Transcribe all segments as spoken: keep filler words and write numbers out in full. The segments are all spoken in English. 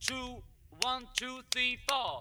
two, one, two, three, four.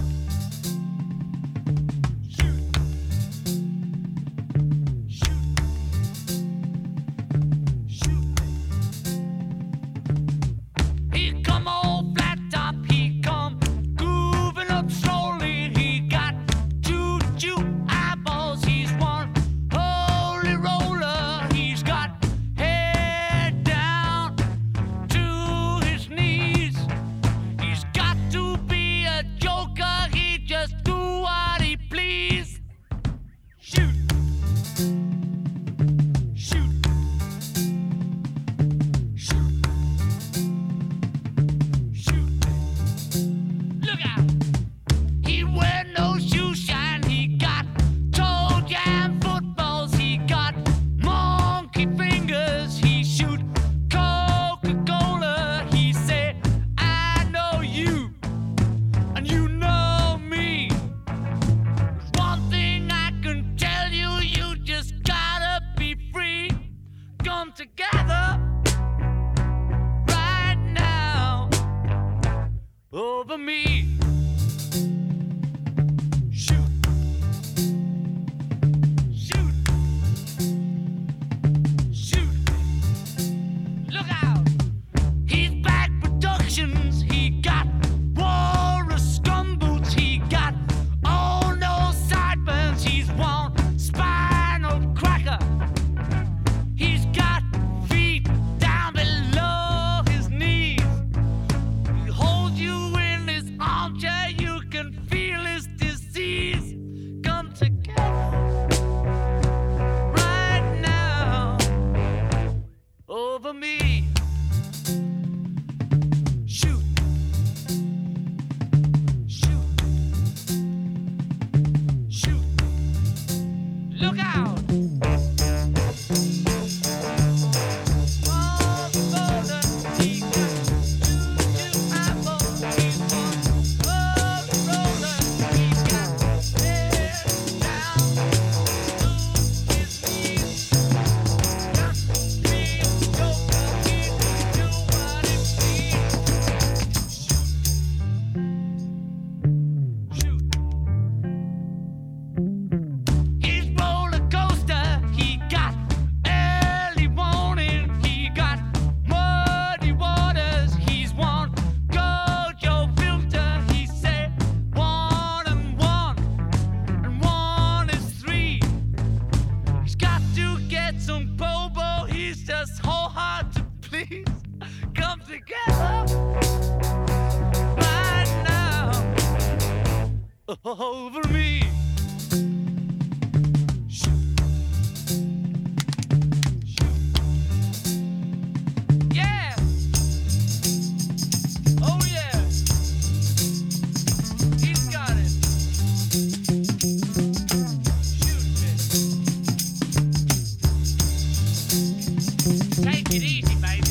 Together right now over me. Shoot, shoot, shoot. Look out! He's back productions. He got walrus scum boots. He got all no sideburns. He's one spinal cracker. He's got over me. Shoot, shoot, shoot. Look out! Just whole hard to please. Come together right now over me. Shoot, shoot. Yeah. Oh yeah. He's got it. Shoot, man. Take it easy, baby.